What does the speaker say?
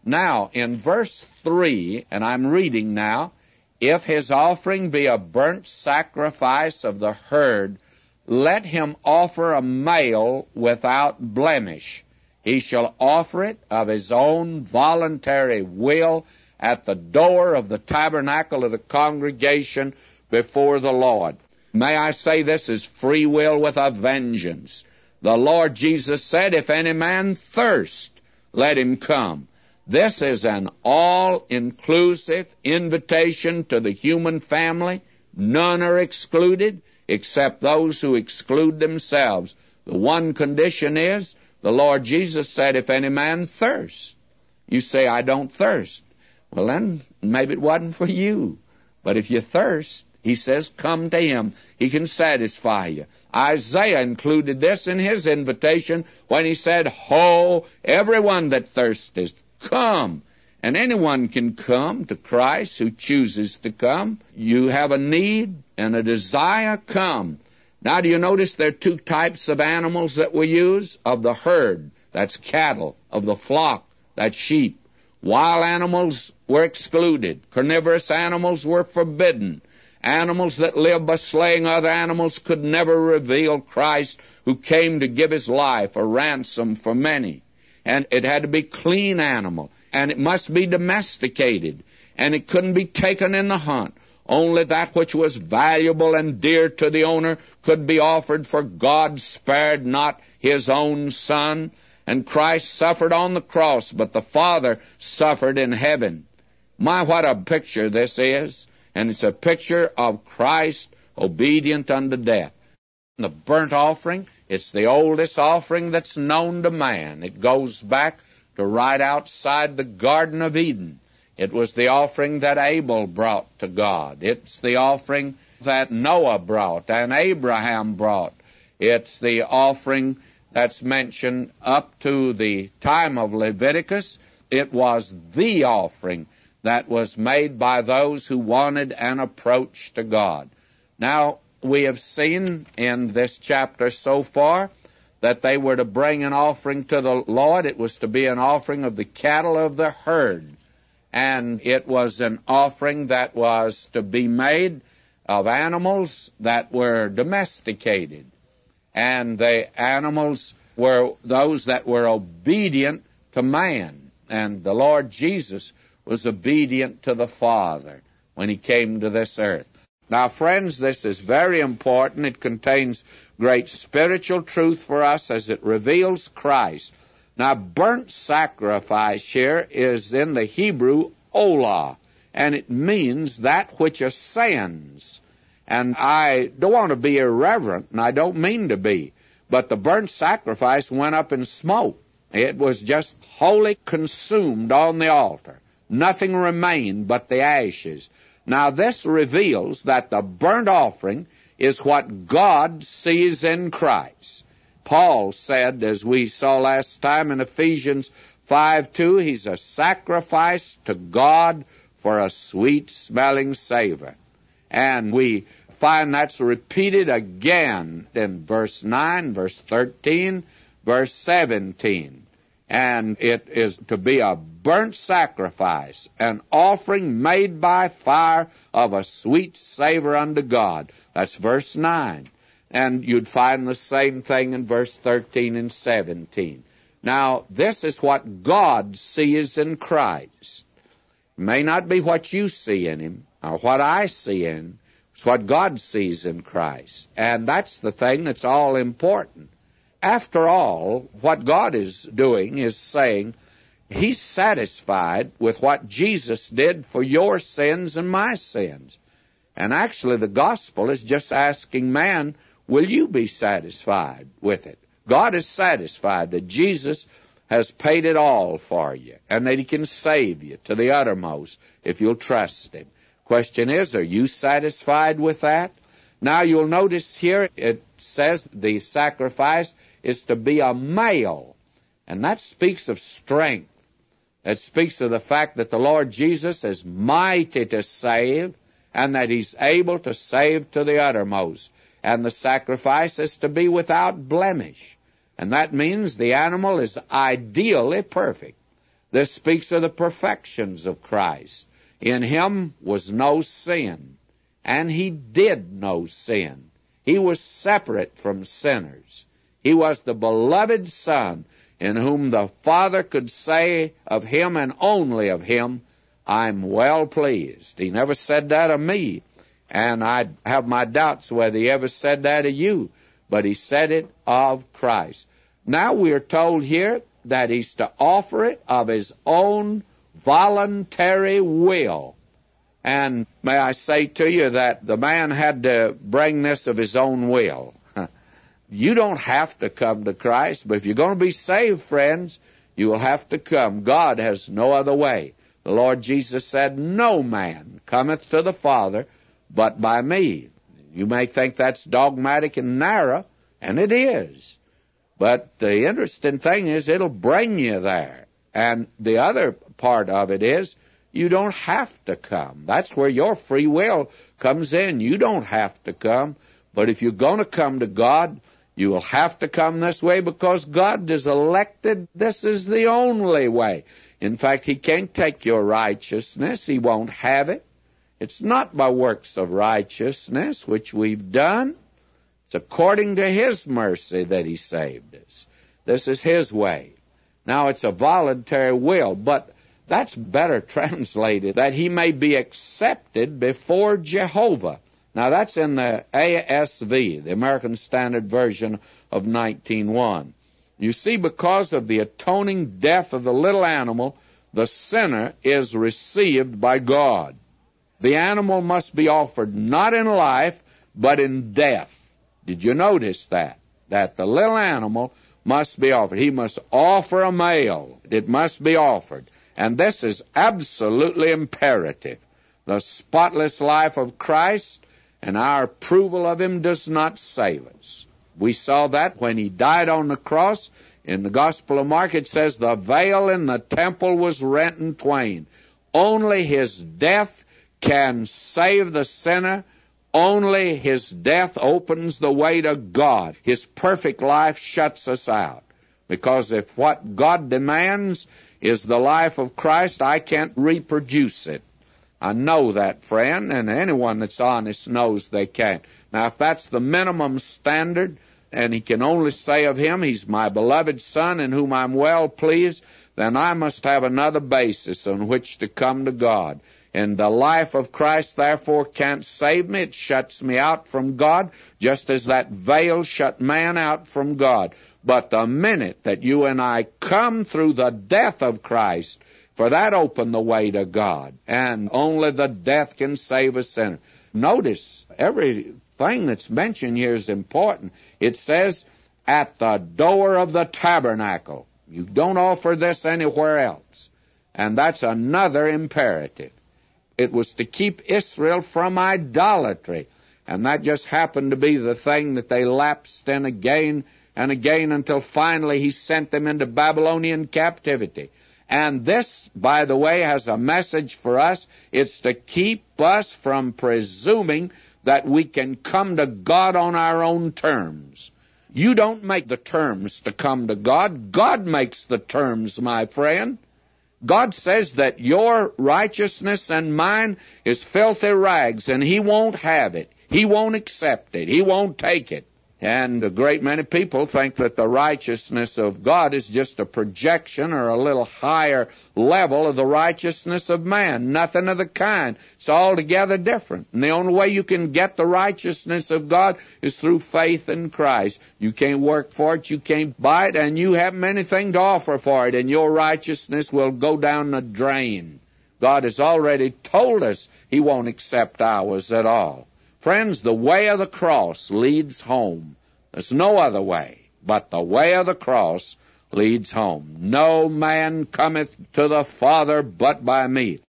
Now, in verse 3, and I'm reading now, if his offering be a burnt sacrifice of the herd, let him offer a male without blemish. He shall offer it of his own voluntary will at the door of the tabernacle of the congregation before the Lord. May I say, this is free will with a vengeance. The Lord Jesus said, if any man thirst, let him come. This is an all-inclusive invitation to the human family. None are excluded except those who exclude themselves. The one condition is, the Lord Jesus said, if any man thirst. You say, I don't thirst. Well, then, maybe it wasn't for you. But if you thirst, he says, come to him. He can satisfy you. Isaiah included this in his invitation when he said, ho, everyone that thirsteth, come. And anyone can come to Christ who chooses to come. You have a need and a desire, come. Now, do you notice there are two types of animals that we use? Of the herd, that's cattle. Of the flock, that's sheep. Wild animals were excluded. Carnivorous animals were forbidden. Animals that live by slaying other animals could never reveal Christ, who came to give his life a ransom for many. And it had to be clean animal, and it must be domesticated, and it couldn't be taken in the hunt. Only that which was valuable and dear to the owner could be offered, for God spared not his own Son. And Christ suffered on the cross, but the Father suffered in heaven. My, what a picture this is. And it's a picture of Christ obedient unto death. The burnt offering, it's the oldest offering that's known to man. It goes back to right outside the Garden of Eden. It was the offering that Abel brought to God. It's the offering that Noah brought and Abraham brought. It's the offering that's mentioned up to the time of Leviticus. It was the offering that was made by those who wanted an approach to God. Now, we have seen in this chapter so far that they were to bring an offering to the Lord. It was to be an offering of the cattle of the herd. And it was an offering that was to be made of animals that were domesticated. And the animals were those that were obedient to man. And the Lord Jesus was obedient to the Father when he came to this earth. Now, friends, this is very important. It contains great spiritual truth for us as it reveals Christ. Now, burnt sacrifice here is in the Hebrew olah, and it means that which ascends. And I don't want to be irreverent, and I don't mean to be, but the burnt sacrifice went up in smoke. It was just wholly consumed on the altar. Nothing remained but the ashes. Now, this reveals that the burnt offering is what God sees in Christ. Paul said, as we saw last time in Ephesians 5:2, he's a sacrifice to God for a sweet-smelling savor. And we find that's repeated again in verse 9, verse 13, verse 17. And it is to be a burnt sacrifice, an offering made by fire of a sweet savor unto God. That's verse 9. And you'd find the same thing in verse 13 and 17. Now, this is what God sees in Christ. It may not be what you see in him or what I see in him. It's what God sees in Christ. And that's the thing that's all important. After all, what God is doing is saying he's satisfied with what Jesus did for your sins and my sins. And actually, the gospel is just asking man, will you be satisfied with it? God is satisfied that Jesus has paid it all for you and that he can save you to the uttermost if you'll trust him. Question is, are you satisfied with that? Now, you'll notice here it says the sacrifice is to be a male, and that speaks of strength. It speaks of the fact that the Lord Jesus is mighty to save and that he's able to save to the uttermost. And the sacrifice is to be without blemish. And that means the animal is ideally perfect. This speaks of the perfections of Christ. In him was no sin, and he did no sin. He was separate from sinners. He was the beloved Son, in whom the Father could say of him and only of him, I'm well pleased. He never said that of me, and I have my doubts whether he ever said that of you, but he said it of Christ. Now we are told here that he's to offer it of his own voluntary will. And may I say to you that the man had to bring this of his own will. You don't have to come to Christ, but if you're going to be saved, friends, you will have to come. God has no other way. The Lord Jesus said, no man cometh to the Father but by me. You may think that's dogmatic and narrow, and it is. But the interesting thing is it'll bring you there. And the other part of it is you don't have to come. That's where your free will comes in. You don't have to come. But if you're going to come to God, you will have to come this way because God is elected. This is the only way. In fact, he can't take your righteousness. He won't have it. It's not by works of righteousness which we've done. It's according to his mercy that he saved us. This is his way. Now, it's a voluntary will, but that's better translated, that he may be accepted before Jehovah. Now, that's in the ASV, the American Standard Version of 19:1. You see, because of the atoning death of the little animal, the sinner is received by God. The animal must be offered not in life, but in death. Did you notice that? That the little animal must be offered. He must offer a male. It must be offered. And this is absolutely imperative. The spotless life of Christ and our approval of him does not save us. We saw that when he died on the cross. In the Gospel of Mark, it says, the veil in the temple was rent in twain. Only his death can save the sinner. Only his death opens the way to God. His perfect life shuts us out. Because if what God demands is the life of Christ, I can't reproduce it. I know that, friend, and anyone that's honest knows they can't. Now, if that's the minimum standard, and he can only say of him, he's my beloved Son in whom I'm well pleased, then I must have another basis on which to come to God. And the life of Christ, therefore, can't save me. It shuts me out from God, just as that veil shut man out from God. But the minute that you and I come through the death of Christ, for that opened the way to God, and only the death can save a sinner. Notice, everything that's mentioned here is important. It says, at the door of the tabernacle. You don't offer this anywhere else. And that's another imperative. It was to keep Israel from idolatry. And that just happened to be the thing that they lapsed in again and again until finally he sent them into Babylonian captivity. And this, by the way, has a message for us. It's to keep us from presuming that we can come to God on our own terms. You don't make the terms to come to God. God makes the terms, my friend. God says that your righteousness and mine is filthy rags, and he won't have it. He won't accept it. He won't take it. And a great many people think that the righteousness of God is just a projection or a little higher level of the righteousness of man. Nothing of the kind. It's altogether different. And the only way you can get the righteousness of God is through faith in Christ. You can't work for it, you can't buy it, and you haven't anything to offer for it, and your righteousness will go down the drain. God has already told us he won't accept ours at all. Friends, the way of the cross leads home. There's no other way, but the way of the cross leads home. No man cometh to the Father but by me.